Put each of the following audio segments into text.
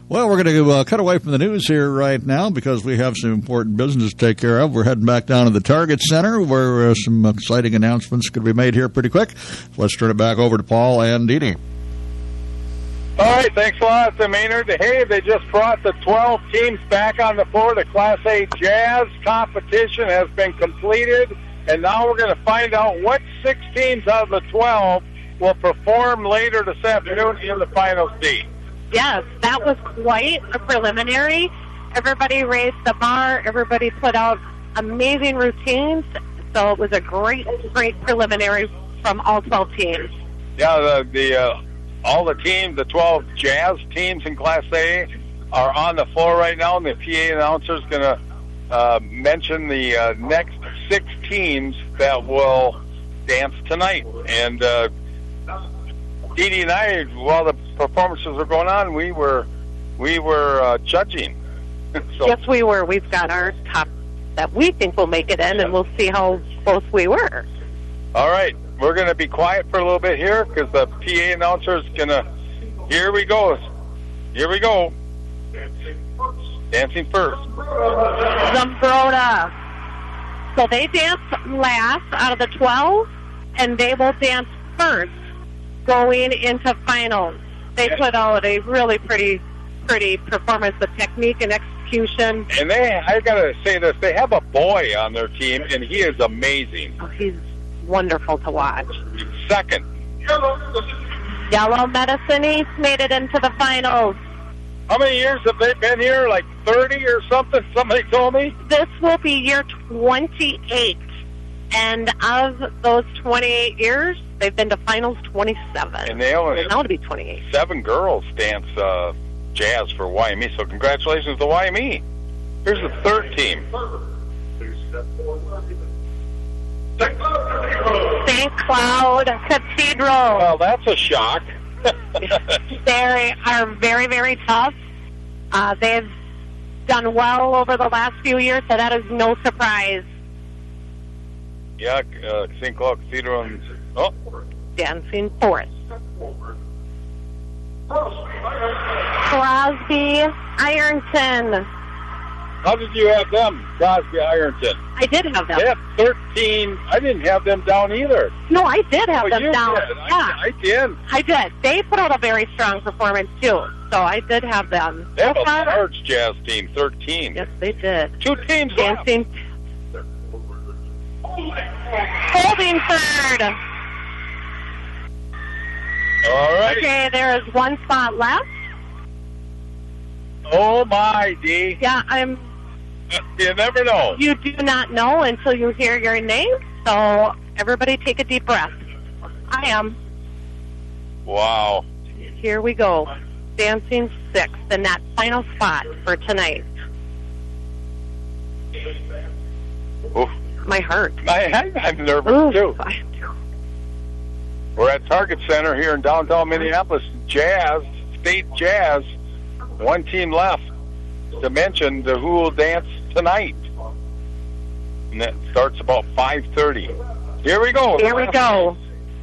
Well, we're going to cut away from the news here right now because we have some important business to take care of. We're heading back down to the Target Center where some exciting announcements could be made here pretty quick. Let's turn it back over to Paul and Dee Dee. All right, thanks a lot, Maynard. Hey, they just brought the 12 teams back on the floor. The Class A Jazz competition has been completed, and now we're going to find out what 6 teams out of the 12 will perform later this afternoon in the Final C. Yes, that was quite a preliminary. Everybody raised the bar. Everybody put out amazing routines. So it was a great preliminary from all 12 teams. Yeah, all the teams, the 12 Jazz teams in Class A are on the floor right now, and the PA announcer is going to mention the next 6 teams that will dance tonight. And Dee Dee and I, while the performances were going on, we were judging. So, yes, we were. We've got our top that we think will make it in, and we'll see how close we were. All right. We're going to be quiet for a little bit here because the PA announcer is going to... Here we go. Dancing first. Zumbrota. So they dance last out of the 12, and they will dance first going into finals. They put out a really pretty performance with technique and execution. And I got to say this, they have a boy on their team, and he is amazing. Oh, he's wonderful to watch. Second. Yellow Medicine East made it into the finals. How many years have they been here? Like 30 or something? Somebody told me? This will be year 28. And of those 28 years, they've been to finals 27. And they only now to be 28. 7 girls dance jazz for YME. So congratulations to YME. Here's the 3rd team. St. Cloud Cathedral. Well, that's a shock. They are very, very tough. They've done well over the last few years, so that is no surprise. Yeah, St. Cloud Cathedral. Dancing fourth. Crosby Ironton. How did you have them, Crosby Ironton? I did have them. They have 13. I didn't have them down either. No, I did have them down. Did. Yeah. I did. They put out a very strong performance, too. So I did have them. They have a large jazz team, 13. Yes, they did. 2 teams dancing. Holding third. All right. Okay, there is 1 spot left. Oh, my, Dee. Yeah, You never know. You do not know until you hear your name. So everybody take a deep breath. I am. Wow. Here we go. Dancing 6th in that final spot for tonight. Oof. My heart. I'm nervous, too. I am too. We're at Target Center here in downtown Minneapolis. Jazz, State Jazz. 1 team left to mention who will dance tonight. And that starts about 5:30. Here we go. Here we go.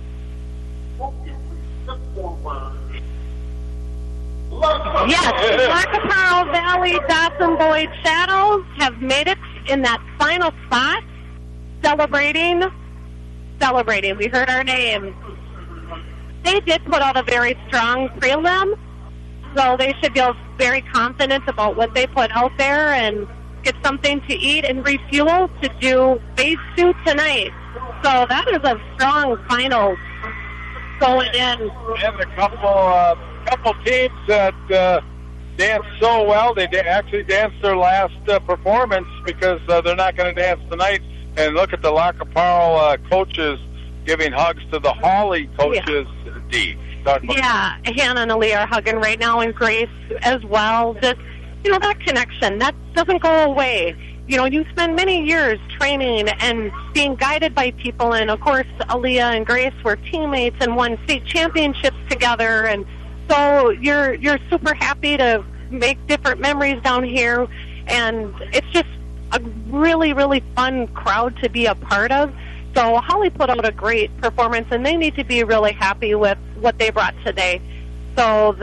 Yes, Lackawanna Valley Dawson Boyd Shadows have made it in that final spot. Celebrating. We heard our name. They did put out a very strong prelim, so they should feel very confident about what they put out there and get something to eat and refuel to do phase 2 tonight. So that is a strong final going in. And a couple teams that danced so well, they actually danced their last performance because they're not going to dance tonight. And look at the Lackawanna coaches giving hugs to the Hawley coaches. Yeah. Yeah, Hannah and Aaliyah are hugging right now, and Grace as well. Just, that connection, that doesn't go away. You spend many years training and being guided by people, and of course, Aaliyah and Grace were teammates and won state championships together, and so you're super happy to make different memories down here, and it's just a really, really fun crowd to be a part of. So Holly put out a great performance, and they need to be really happy with what they brought today. So that's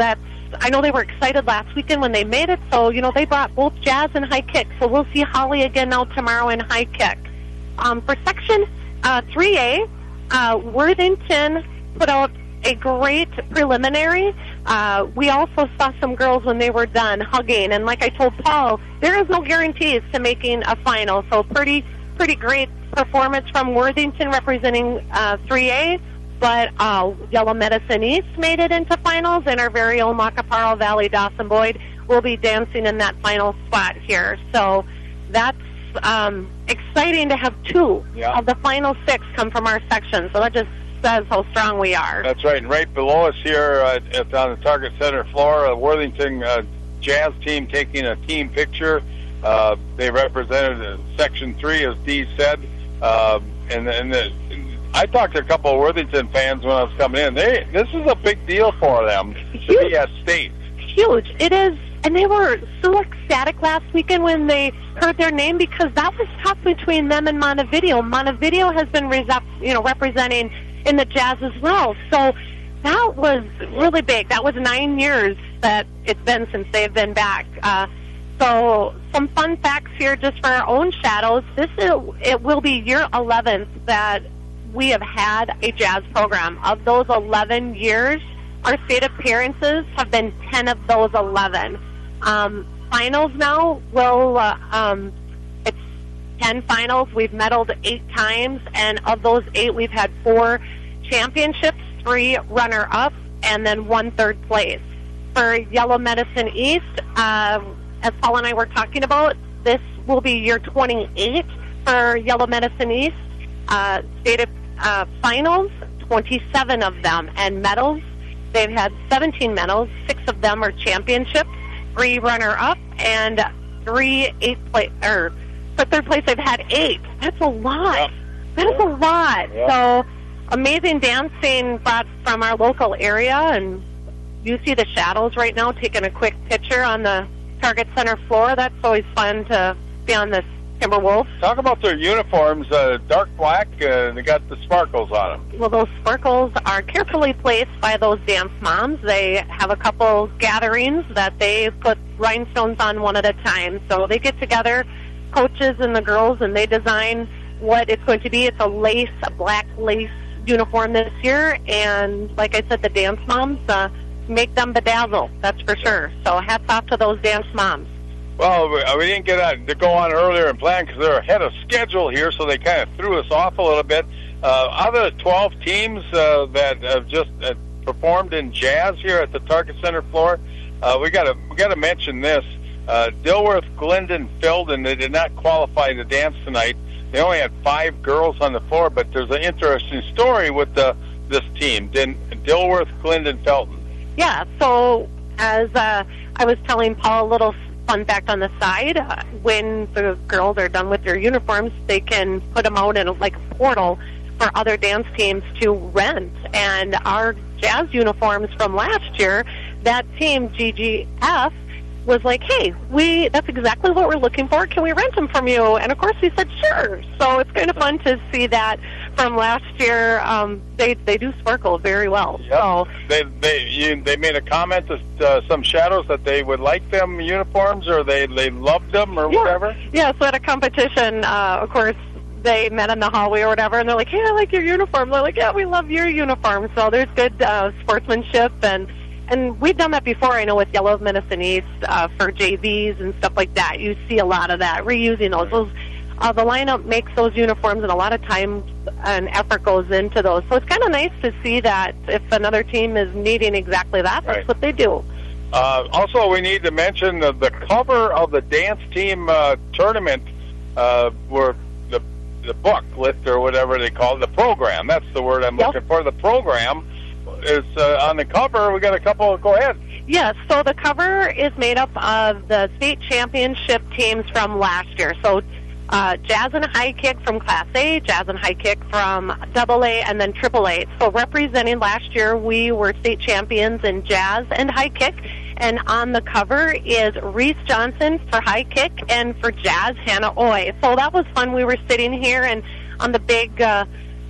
I know they were excited last weekend when they made it, so, they brought both jazz and high kick. So we'll see Holly again now tomorrow in high kick. For Section 3A, Worthington put out a great preliminary. We also saw some girls when they were done hugging, and like I told Paul, there is no guarantees to making a final. So pretty great performance from Worthington representing 3A, but Yellow Medicine East made it into finals, and our very own Lacaparo Valley Dawson Boyd will be dancing in that final spot here. So that's exciting to have two of the final 6 come from our section. So that just says how strong we are. That's right. And right below us here on the Target Center floor, Worthington Jazz team taking a team picture. They represented Section 3, as Dee said. I talked to a couple of Worthington fans when I was coming in. This is a big deal for them to be at state. Huge. It is. And they were so ecstatic last weekend when they heard their name, because that was tough between them and Montevideo. Montevideo has been representing in the Jazz as well. So that was really big. That was 9 years that it's been since they've been back. So some fun facts here just for our own Shadows. It will be year 11th that we have had a Jazz program. Of those 11 years, our state appearances have been 10 of those 11. Finals now it's 10 finals. We've medaled 8 times, and of those 8, we've had 4 championships, 3 runner-up, and then 1 third place. For Yellow Medicine East, as Paul and I were talking about, this will be year 28 for Yellow Medicine East. State finals, 27 of them, and medals. They've had 17 medals. 6 of them are championships, 3 runner-up, and 3 8th place. Or for third place, they've had 8. That's a lot. Yep. That is a lot. Yep. So amazing dancing brought from our local area, and you see the Shadows right now taking a quick picture on the Target Center floor. That's always fun to be on this Timberwolves. Talk about their uniforms, dark black, they got the sparkles on them. Well, those sparkles are carefully placed by those dance moms. They have a couple gatherings that they put rhinestones on one at a time. So they get together, coaches and the girls, and they design what it's going to be. It's a black lace uniform this year, and like I said, the dance moms make them bedazzle, that's for sure. So hats off to those dance moms. Well, we didn't get to go on earlier and plan because they're ahead of schedule here, so they kind of threw us off a little bit. Out of the 12 teams that have just performed in Jazz here at the Target Center floor, we got to mention this. Dilworth, Glendon, Filden, they did not qualify to dance tonight. They only had 5 girls on the floor, but there's an interesting story with this team, Dilworth, Glendon, Felton. Yeah, so as I was telling Paul a little fun fact on the side, when the girls are done with their uniforms, they can put them out in like a portal for other dance teams to rent. And our Jazz uniforms from last year, that team, GGF, was like, hey, that's exactly what we're looking for. Can we rent them from you? And, of course, we said, sure. So it's kind of fun to see that from last year. They do sparkle very well. Yep. So they made a comment to some Shadows that they would like them uniforms, or they loved them or whatever? Yeah, so at a competition, of course, they met in the hallway or whatever, and they're like, hey, I like your uniform. They're like, yeah, we love your uniform. So there's good sportsmanship, and we've done that before, I know, with Yellow Medicine East for JVs and stuff like that. You see a lot of that, reusing those. The lineup makes those uniforms, and a lot of time and effort goes into those. So it's kind of nice to see that if another team is needing exactly that, that's right. what they do. Also, we need to mention the cover of the dance team tournament, where the booklet or whatever they call it, the program. That's the word I'm looking for. The program is on the cover. We got a couple. Go ahead. Yes, so the cover is made up of the state championship teams from last year. So Jazz and High Kick from Class A, Jazz and High Kick from AA, and then AAA. So representing last year, we were state champions in Jazz and High Kick. And on the cover is Reese Johnson for High Kick, and for Jazz, Hannah Oy. So that was fun. We were sitting here, and on the big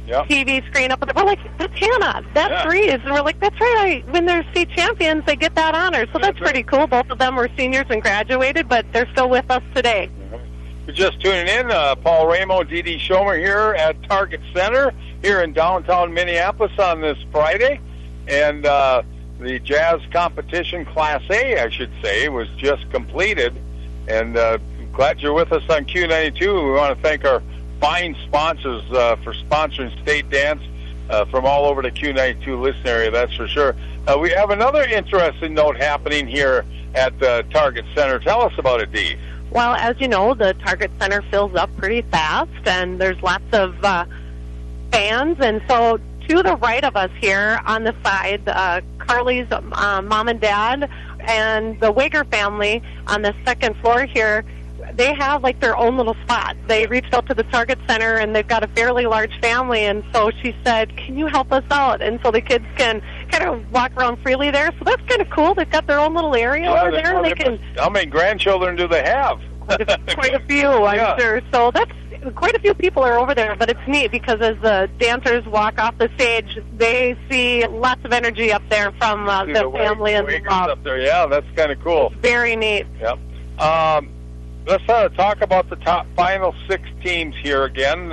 TV screen up there. We're like, that's Hannah. That's Reese. And we're like, that's right. When they're state champions, they get that honor. So that's pretty cool. Both of them were seniors and graduated, but they're still with us today. You're just tuning in. Paul Ramo, Dee Schomer here at Target Center here in downtown Minneapolis on this Friday. And the Jazz competition, Class A, I should say, was just completed. And glad you're with us on Q92. We want to thank our fine sponsors for sponsoring state dance from all over the Q92 listening area, that's for sure. We have another interesting note happening here at the Target Center. Tell us about it, Dee. Well, as you know, the Target Center fills up pretty fast, and there's lots of fans. And so to the right of us here on the side, Carly's mom and dad and the Wager family on the second floor here, they have like their own little spot. They reached out to the Target Center, and they've got a fairly large family, and so she said, can you help us out? And so the kids can kind of walk around freely there. So that's kind of cool. They've got their own little area over there. And they can. How many grandchildren do they have? Quite a few, I'm sure. So that's quite a few people are over there, but it's neat because as the dancers walk off the stage, they see lots of energy up there from the family and the mob. Up there. Yeah, that's kind of cool. It's very neat. Yep. Let's talk about the top final 6 teams here again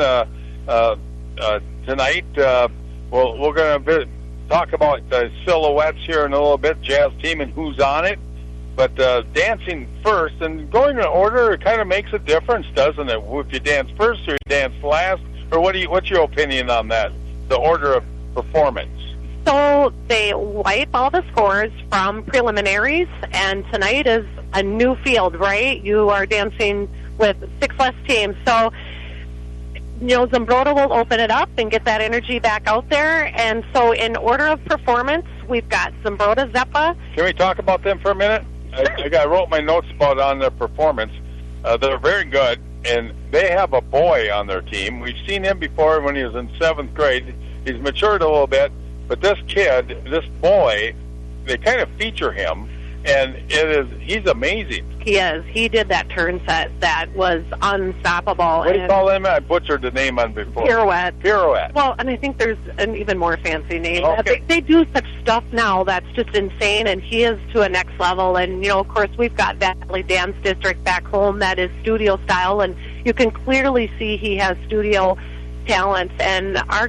tonight. We're going to talk about the silhouettes here in a little bit, Jazz team and who's on it. But dancing first and going in order, it kind of makes a difference, doesn't it? If you dance first or you dance last, or what's your opinion on that? The order of performance. So they wipe all the scores from preliminaries, and tonight is a new field, right? You are dancing with 6 less teams. So, Zumbrota will open it up and get that energy back out there. And so in order of performance, we've got Zumbrota, Zeppa. Can we talk about them for a minute? Sure. I wrote my notes about on their performance. They're very good, and they have a boy on their team. We've seen him before when he was in 7th grade. He's matured a little bit. But this kid, this boy, they kind of feature him, and he's amazing. He is. He did that turn set that was unstoppable. What do you call him? I butchered the name on before. Pirouette. Well, and I think there's an even more fancy name. Okay. They do such stuff now that's just insane, and he is to a next level. And, of course, we've got Valley Dance District back home that is studio style, and you can clearly see he has studio talent. And our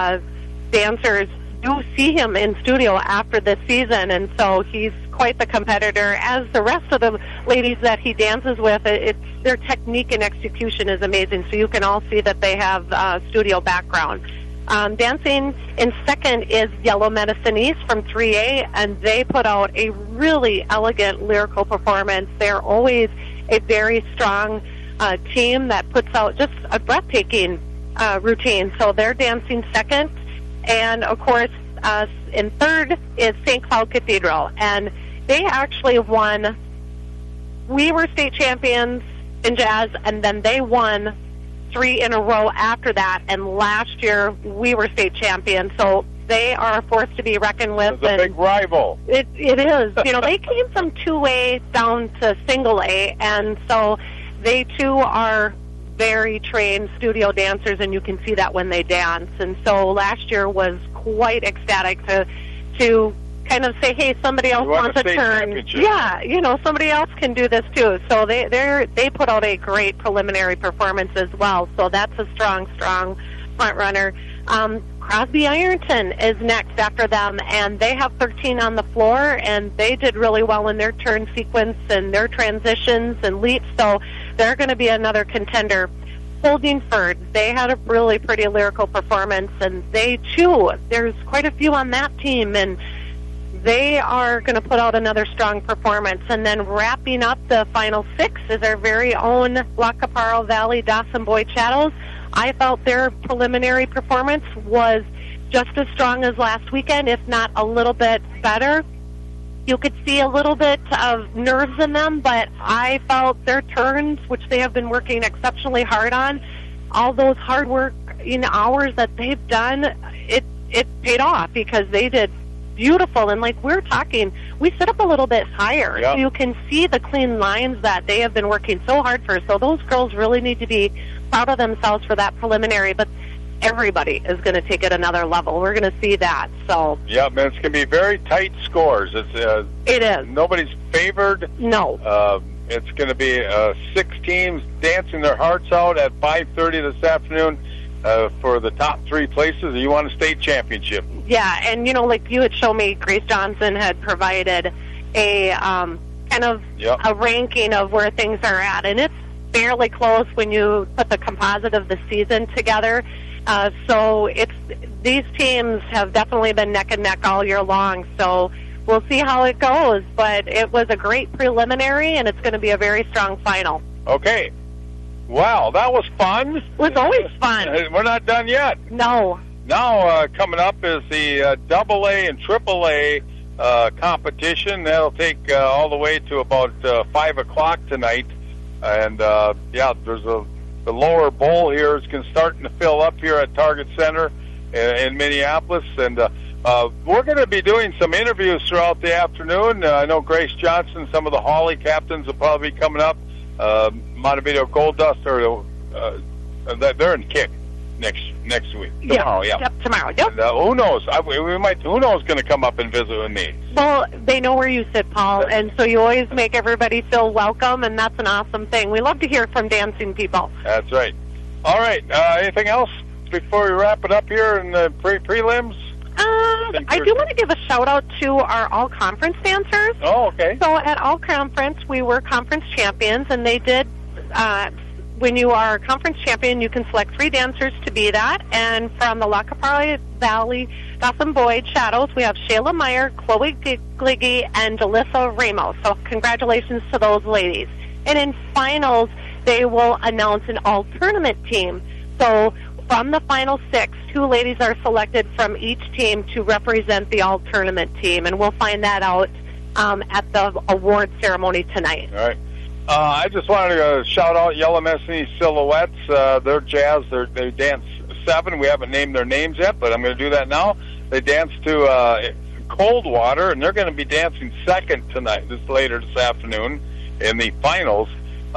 dancers do see him in studio after this season, and so he's quite the competitor, as the rest of the ladies that he dances with. Their technique and execution is amazing, so you can all see that they have studio background. Dancing in second is Yellow Medicine East from 3A, and they put out a really elegant lyrical performance. They're always a very strong team that puts out just a breathtaking routine, so they're dancing second. And, of course, in third is St. Cloud Cathedral. And they actually won. We were state champions in jazz, and then they won 3 in a row after that. And last year, we were state champions. So they are a force to be reckoned with. It's a big rival. It is. They came from 2A down to single A, and so they, too, are very trained studio dancers, and you can see that when they dance. And so last year was quite ecstatic to kind of say, hey, somebody else wants a turn. Yeah, somebody else can do this too. So they put out a great preliminary performance as well. So that's a strong front runner. Crosby Ironton is next after them, and they have 13 on the floor, and they did really well in their turn sequence and their transitions and leaps, so they're going to be another contender. Holdingford, they had a really pretty lyrical performance, and they, too, there's quite a few on that team, and they are going to put out another strong performance. And then wrapping up the final 6 is our very own La Caparo Valley Dawson Boyd Shadows. I felt their preliminary performance was just as strong as last weekend, if not a little bit better. You could see a little bit of nerves in them, but I felt their turns, which they have been working exceptionally hard on, all those hard work hours that they've done, it paid off because they did beautiful. And like we're talking, we sit up a little bit higher, so you can see the clean lines that they have been working so hard for. So those girls really need to be proud of themselves for that preliminary. But everybody is going to take it another level. We're going to see that. So yeah, man, it's going to be very tight scores. It is. Nobody's favored. No. It's going to be 6 teams dancing their hearts out at 5:30 this afternoon for the top 3 places. You want a state championship. Yeah, and like you had shown me, Grace Johnson had provided a kind of a ranking of where things are at, and it's fairly close when you put the composite of the season together. So these teams have definitely been neck and neck all year long. So we'll see how it goes, but it was a great preliminary, and it's going to be a very strong final. Okay. Wow, that was fun. It was always fun. We're not done yet. No. Now, coming up is the AA and AAA competition. That'll take all the way to about 5 o'clock tonight. And, there's the lower bowl here is starting to fill up here at Target Center in Minneapolis. And we're going to be doing some interviews throughout the afternoon. I know Grace Johnson, some of the Hawley captains will probably be coming up. Montevideo Gold Dust, they're in kick next week. Tomorrow, tomorrow. Yep. And, who knows? Who knows going to come up and visit with me? Well, they know where you sit, Paul, and so you always make everybody feel welcome, and that's an awesome thing. We love to hear from dancing people. That's right. All right. Anything else before we wrap it up here in the prelims? I do want to give a shout-out to our all-conference dancers. Oh, okay. So at all-conference, we were conference champions, and they did... when you are a conference champion, you can select 3 dancers to be that. And from the Lacapara Valley Dawson Boyd Shadows, we have Shayla Meyer, Chloe Gliggy, and Delissa Ramos. So congratulations to those ladies. And in finals, they will announce an all-tournament team. So from the final 6, 2 ladies are selected from each team to represent the all-tournament team. And we'll find that out at the award ceremony tonight. All right. I just wanted to shout out Yellow Messini Silhouettes. They're jazz. They dance 7. We haven't named their names yet, but I'm going to do that now. They dance to Coldwater, and they're going to be dancing second tonight, later this afternoon in the finals.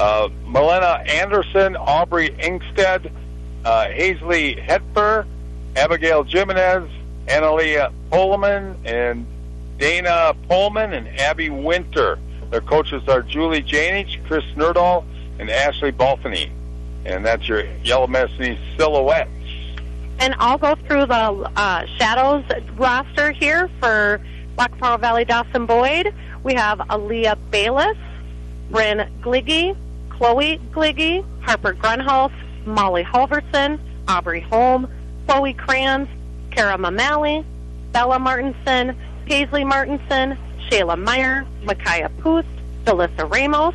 Milena Anderson, Aubrey Inkstead, Hazley Hetfer, Abigail Jimenez, Analia Pullman, and Dana Pullman, and Abby Winter. Their coaches are Julie Janich, Chris Nerdahl, and Ashley Balfany. And that's your Yellow Messini Silhouettes. And I'll go through the Shadows roster here for Lacapara Valley Dawson Boyd. We have Aaliyah Bayless, Bryn Gliggy, Chloe Gliggy, Harper Grunhouse, Molly Halverson, Aubrey Holm, Chloe Kranz, Kara Mamali, Bella Martinson, Paisley Martinson, Shayla Meyer, Micaiah Puth, Delissa Ramos,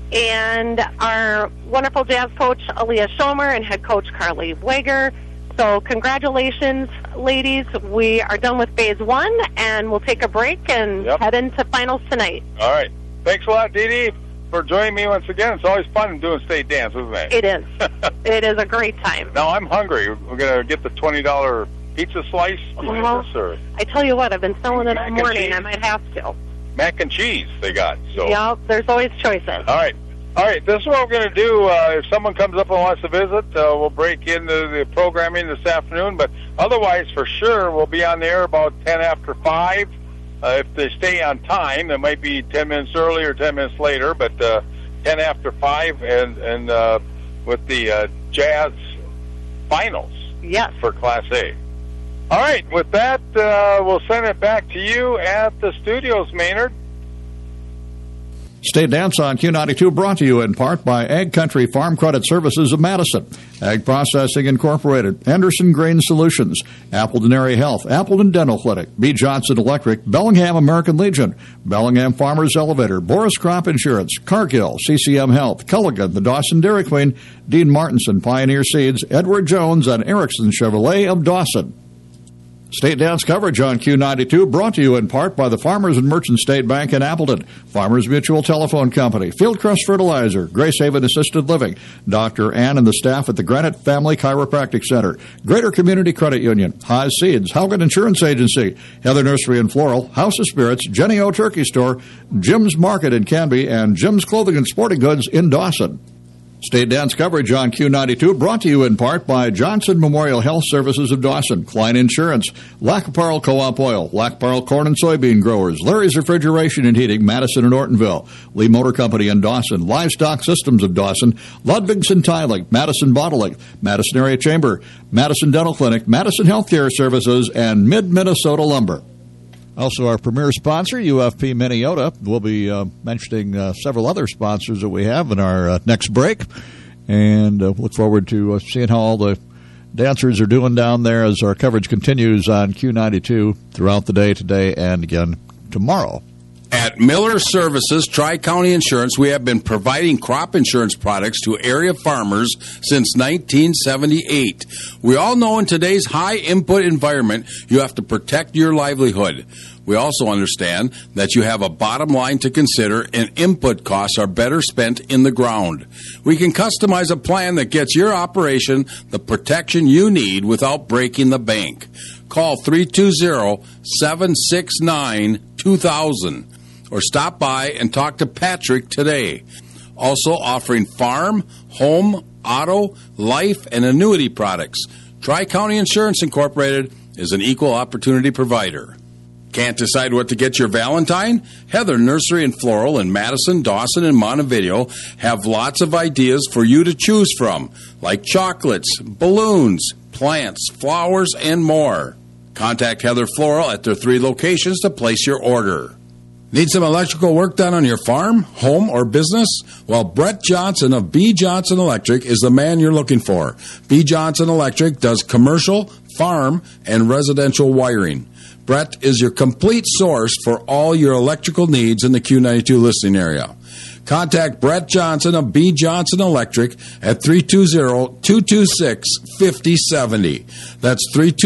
and our wonderful jazz coach, Aaliyah Schomer, and head coach, Carly Wager. So congratulations, ladies. We are done with phase 1, and we'll take a break and head into finals tonight. All right. Thanks a lot, Dee Dee, for joining me once again. It's always fun doing state dance, isn't it? It is. It is a great time. Now, I'm hungry. We're going to get the $20 pizza slice. Well, I tell you what, I've been selling it all morning. I might have to. Mac and cheese they got. So. Yeah, there's always choices. All right. This is what we're going to do. If someone comes up and wants to visit, we'll break into the programming this afternoon. But otherwise, for sure, we'll be on the air about 10 after 5. If they stay on time, it might be 10 minutes early or 10 minutes later, but 10 after 5 and with the Jazz finals for Class A. All right, with that, we'll send it back to you at the studios, Maynard. State Dance on Q92 brought to you in part by Ag Country Farm Credit Services of Madison, Ag Processing Incorporated, Anderson Grain Solutions, Appleton Area Health, Appleton Dental Clinic, B. Johnson Electric, Bellingham American Legion, Bellingham Farmers Elevator, Boris Crop Insurance, Cargill, CCM Health, Culligan, the Dawson Dairy Queen, Dean Martinson, Pioneer Seeds, Edward Jones, and Erickson Chevrolet of Dawson. State Dance coverage on Q92 brought to you in part by the Farmers and Merchant State Bank in Appleton, Farmers Mutual Telephone Company, Fieldcrest Fertilizer, Grace Haven Assisted Living, Dr. Ann and the staff at the Granite Family Chiropractic Center, Greater Community Credit Union, Haas Seeds, Haugen Insurance Agency, Heather Nursery and Floral, House of Spirits, Jenny O Turkey Store, Jim's Market in Canby, and Jim's Clothing and Sporting Goods in Dawson. State dance coverage on Q92 brought to you in part by Johnson Memorial Health Services of Dawson, Klein Insurance, Lac-Parle Co-op Oil, Lac-Parle Corn and Soybean Growers, Larry's Refrigeration and Heating, Madison and Ortonville, Lee Motor Company in Dawson, Livestock Systems of Dawson, Ludwigson Tiling, Madison Bottling, Madison Area Chamber, Madison Dental Clinic, Madison Healthcare Services, and Mid-Minnesota Lumber. Also, our premier sponsor, UFP Minneota. We'll be mentioning several other sponsors that we have in our next break. And look forward to seeing how all the dancers are doing down there as our coverage continues on Q92 throughout the day today and again tomorrow. At Miller Services, Tri-County Insurance, we have been providing crop insurance products to area farmers since 1978. We all know in today's high-input environment, you have to protect your livelihood. We also understand that you have a bottom line to consider, and input costs are better spent in the ground. We can customize a plan that gets your operation the protection you need without breaking the bank. Call 320-769-2000 or stop by and talk to Patrick today. Also offering farm, home, auto, life, and annuity products. Tri-County Insurance Incorporated is an equal opportunity provider. Can't decide what to get your Valentine? Heather Nursery and Floral in Madison, Dawson, and Montevideo have lots of ideas for you to choose from, like chocolates, balloons, plants, flowers, and more. Contact Heather Floral at their 3 locations to place your order. Need some electrical work done on your farm, home, or business? Well, Brett Johnson of B. Johnson Electric is the man you're looking for. B. Johnson Electric does commercial, farm, and residential wiring. Brett is your complete source for all your electrical needs in the Q92 listening area. Contact Brett Johnson of B. Johnson Electric at 320-226-5070. That's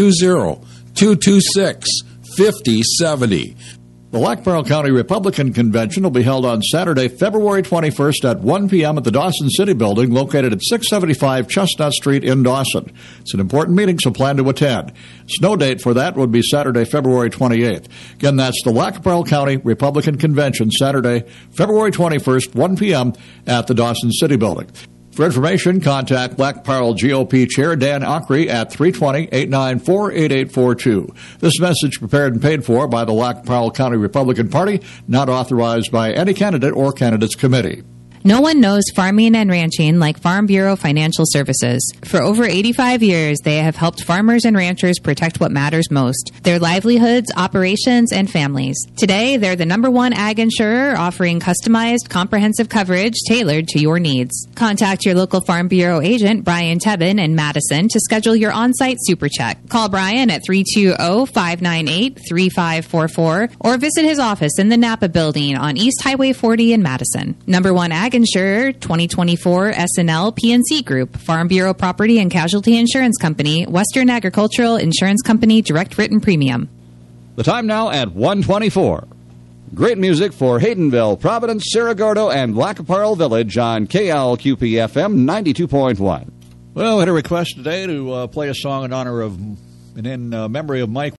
320-226-5070. The Lac-Parle County Republican Convention will be held on Saturday, February 21st at 1 p.m. at the Dawson City Building located at 675 Chestnut Street in Dawson. It's an important meeting, so plan to attend. Snow date for that would be Saturday, February 28th. Again, that's the Lac-Parle County Republican Convention, Saturday, February 21st, 1 p.m. at the Dawson City Building. For information, contact Lac-Parle GOP Chair Dan Ockrey at 320-894-8842. This message prepared and paid for by the Lac-Parle County Republican Party, not authorized by any candidate or candidates committee. No one knows farming and ranching like Farm Bureau Financial Services. For over 85 years, they have helped farmers and ranchers protect what matters most, their livelihoods, operations, and families. Today, they're the #1 ag insurer offering customized, comprehensive coverage tailored to your needs. Contact your local Farm Bureau agent, Brian Tebben in Madison, to schedule your on-site super check. Call Brian at 320-598-3544 or visit his office in the Napa Building on East Highway 40 in Madison. #1 ag insurer, 2024 SNL PNC Group, Farm Bureau Property and Casualty Insurance Company, Western Agricultural Insurance Company, Direct Written Premium. The time now at 1:24. Great music for Haydenville, Providence, Cerro Gordo, and Lac-Parle Village on KLQP-FM 92.1. Well, I had a request today to play a song in honor of and in memory of Mike